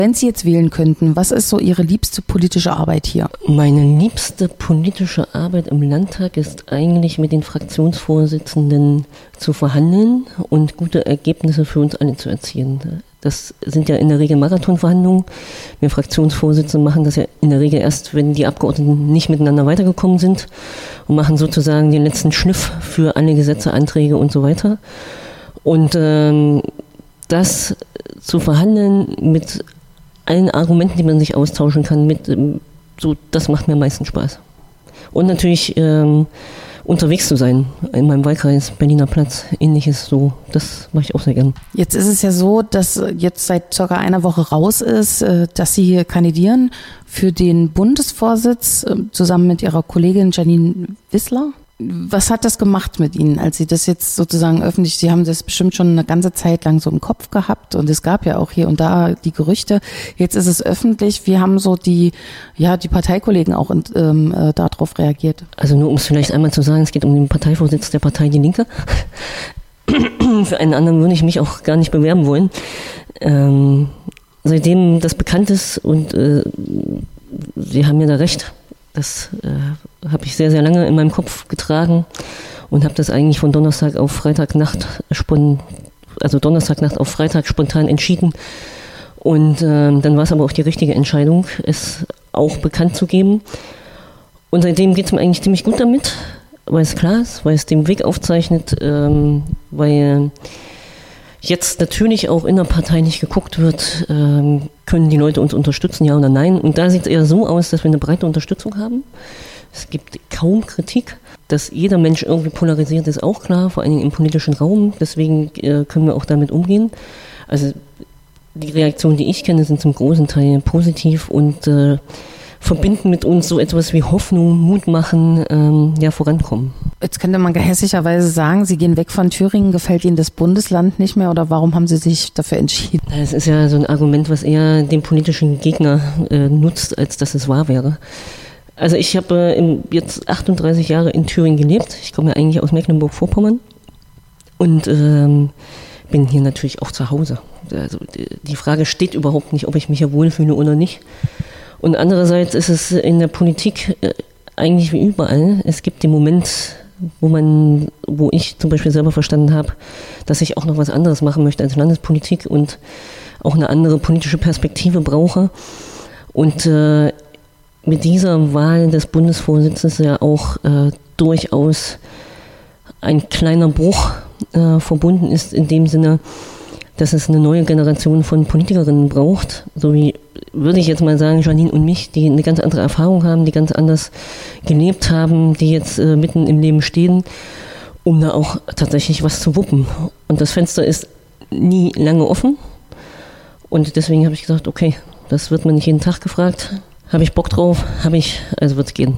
Wenn Sie jetzt wählen könnten, was ist so Ihre liebste politische Arbeit hier? Meine liebste politische Arbeit im Landtag ist eigentlich mit den Fraktionsvorsitzenden zu verhandeln und gute Ergebnisse für uns alle zu erzielen. Das sind ja in der Regel Marathonverhandlungen. Wir Fraktionsvorsitzende machen das ja in der Regel erst, wenn die Abgeordneten nicht miteinander weitergekommen sind und machen sozusagen den letzten Schliff für alle Gesetze, Anträge und so weiter. Und das zu verhandeln mit allen Argumenten, die man sich austauschen kann, das macht mir am meisten Spaß. Und natürlich unterwegs zu sein, in meinem Wahlkreis, Berliner Platz, ähnliches so, das mache ich auch sehr gern. Jetzt ist es ja so, dass jetzt seit circa einer Woche raus ist, dass Sie hier kandidieren für den Bundesvorsitz zusammen mit Ihrer Kollegin Janine Wissler. Was hat das gemacht mit Ihnen, als Sie das jetzt sozusagen öffentlich, Sie haben das bestimmt schon eine ganze Zeit lang so im Kopf gehabt und es gab ja auch hier und da die Gerüchte, jetzt ist es öffentlich, wie haben so die Parteikollegen auch darauf reagiert? Also nur um es vielleicht einmal zu sagen, es geht um den Parteivorsitz der Partei Die Linke. Für einen anderen würde ich mich auch gar nicht bewerben wollen. Seitdem das bekannt ist und Sie haben ja da recht, das habe ich sehr, sehr lange in meinem Kopf getragen und habe das eigentlich von Donnerstag auf Freitagnacht auf Freitag spontan entschieden. Und dann war es aber auch die richtige Entscheidung, es auch bekannt zu geben. Und seitdem geht es mir eigentlich ziemlich gut damit, weil es klar ist, weil es den Weg aufzeichnet, weil jetzt natürlich auch innerparteilich geguckt wird, können die Leute uns unterstützen, ja oder nein. Und da sieht es eher so aus, dass wir eine breite Unterstützung haben. Es gibt kaum Kritik. Dass jeder Mensch irgendwie polarisiert, ist auch klar, vor allem im politischen Raum. Deswegen können wir auch damit umgehen. Also die Reaktionen, die ich kenne, sind zum großen Teil positiv und verbinden mit uns so etwas wie Hoffnung, Mut machen, vorankommen. Jetzt könnte man gehässigerweise sagen, Sie gehen weg von Thüringen, gefällt Ihnen das Bundesland nicht mehr oder warum haben Sie sich dafür entschieden? Das ist ja so ein Argument, was eher den politischen Gegner nutzt, als dass es wahr wäre. Also ich habe jetzt 38 Jahre in Thüringen gelebt. Ich komme ja eigentlich aus Mecklenburg-Vorpommern und bin hier natürlich auch zu Hause. Also die Frage steht überhaupt nicht, ob ich mich hier wohlfühle oder nicht. Und andererseits ist es in der Politik eigentlich wie überall. Es gibt den Moment, wo ich zum Beispiel selber verstanden habe, dass ich auch noch was anderes machen möchte als Landespolitik und auch eine andere politische Perspektive brauche. Und mit dieser Wahl des Bundesvorsitzes ja auch durchaus ein kleiner Bruch verbunden ist, in dem Sinne, dass es eine neue Generation von Politikerinnen braucht, so wie, würde ich jetzt mal sagen, Janine und mich, die eine ganz andere Erfahrung haben, die ganz anders gelebt haben, die jetzt mitten im Leben stehen, um da auch tatsächlich was zu wuppen. Und das Fenster ist nie lange offen und deswegen habe ich gesagt, okay, das wird man nicht jeden Tag gefragt, habe ich Bock drauf, also wird es gehen.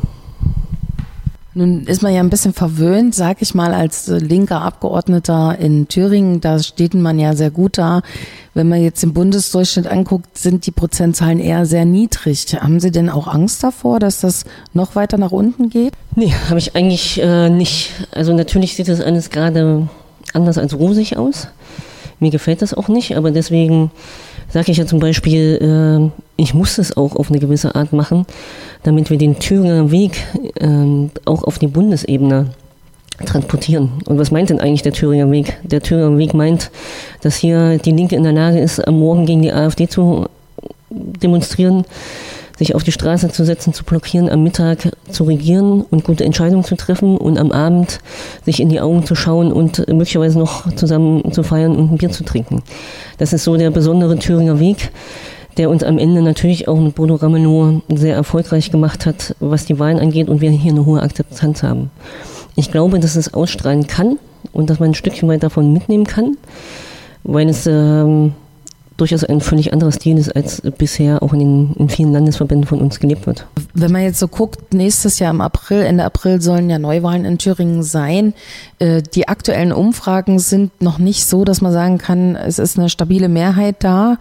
Nun ist man ja ein bisschen verwöhnt, sag ich mal, als linker Abgeordneter in Thüringen, da steht man ja sehr gut da. Wenn man jetzt den Bundesdurchschnitt anguckt, sind die Prozentzahlen eher sehr niedrig. Haben Sie denn auch Angst davor, dass das noch weiter nach unten geht? Nee, habe ich eigentlich nicht. Also natürlich sieht das alles gerade anders als rosig aus. Mir gefällt das auch nicht, aber deswegen sage ich ja zum Beispiel, ich muss es auch auf eine gewisse Art machen, damit wir den Thüringer Weg auch auf die Bundesebene transportieren. Und was meint denn eigentlich der Thüringer Weg? Der Thüringer Weg meint, dass hier die Linke in der Lage ist, am Morgen gegen die AfD zu demonstrieren, sich auf die Straße zu setzen, zu blockieren, am Mittag zu regieren und gute Entscheidungen zu treffen und am Abend sich in die Augen zu schauen und möglicherweise noch zusammen zu feiern und ein Bier zu trinken. Das ist so der besondere Thüringer Weg, der uns am Ende natürlich auch mit Bodo Ramelow sehr erfolgreich gemacht hat, was die Wahlen angeht und wir hier eine hohe Akzeptanz haben. Ich glaube, dass es ausstrahlen kann und dass man ein Stückchen weit davon mitnehmen kann, weil es durchaus ein völlig anderer Stil ist, als bisher auch in vielen Landesverbänden von uns gelebt wird. Wenn man jetzt so guckt, nächstes Jahr Ende April sollen ja Neuwahlen in Thüringen sein. Die aktuellen Umfragen sind noch nicht so, dass man sagen kann, es ist eine stabile Mehrheit da.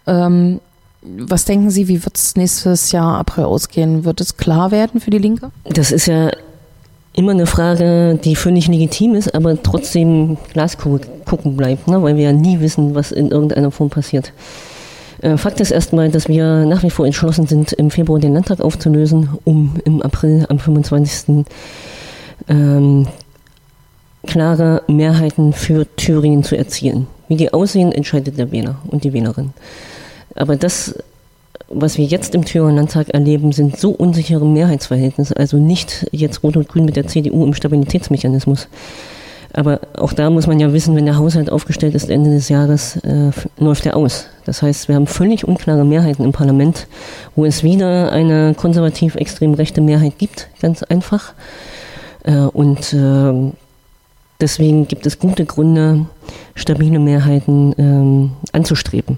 Was denken Sie, wie wird es nächstes Jahr April ausgehen? Wird es klar werden für die Linke? Das ist ja immer eine Frage, die völlig legitim ist, aber trotzdem Glaskugel gucken bleibt, ne? Weil wir ja nie wissen, was in irgendeiner Form passiert. Fakt ist erstmal, dass wir nach wie vor entschlossen sind, im Februar den Landtag aufzulösen, um im April am 25. Klare Mehrheiten für Thüringen zu erzielen. Wie die aussehen, entscheidet der Wähler und die Wählerin. Aber das, was wir jetzt im Thüringer Landtag erleben, sind so unsichere Mehrheitsverhältnisse, also nicht jetzt Rot und Grün mit der CDU im Stabilitätsmechanismus. Aber auch da muss man ja wissen, wenn der Haushalt aufgestellt ist, Ende des Jahres läuft er aus. Das heißt, wir haben völlig unklare Mehrheiten im Parlament, wo es wieder eine konservativ-extrem rechte Mehrheit gibt, ganz einfach. Und deswegen gibt es gute Gründe, stabile Mehrheiten anzustreben.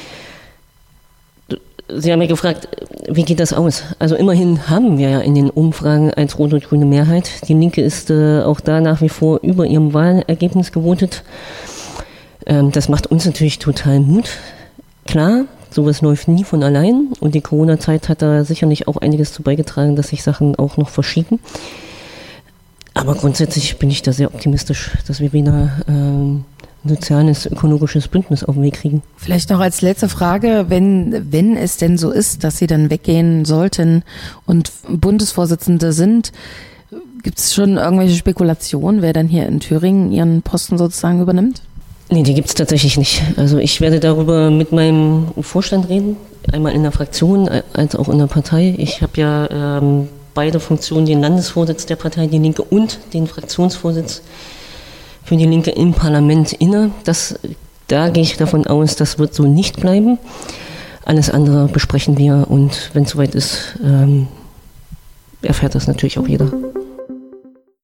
Sie haben ja gefragt, wie geht das aus? Also immerhin haben wir ja in den Umfragen als Rot- und Grüne Mehrheit. Die Linke ist auch da nach wie vor über ihrem Wahlergebnis gewotet. Das macht uns natürlich total Mut. Klar, sowas läuft nie von allein und die Corona-Zeit hat da sicherlich auch einiges zu beigetragen, dass sich Sachen auch noch verschieben. Aber grundsätzlich bin ich da sehr optimistisch, dass wir wieder soziales, ökologisches Bündnis auf den Weg kriegen. Vielleicht noch als letzte Frage, wenn es denn so ist, dass Sie dann weggehen sollten und Bundesvorsitzende sind, gibt es schon irgendwelche Spekulationen, wer dann hier in Thüringen Ihren Posten sozusagen übernimmt? Nee, die gibt es tatsächlich nicht. Also ich werde darüber mit meinem Vorstand reden, einmal in der Fraktion als auch in der Partei. Ich habe ja beide Funktionen, den Landesvorsitz der Partei Die Linke und den Fraktionsvorsitz für die Linke im Parlament inne. Da gehe ich davon aus, das wird so nicht bleiben. Alles andere besprechen wir und wenn es soweit ist, erfährt das natürlich auch jeder.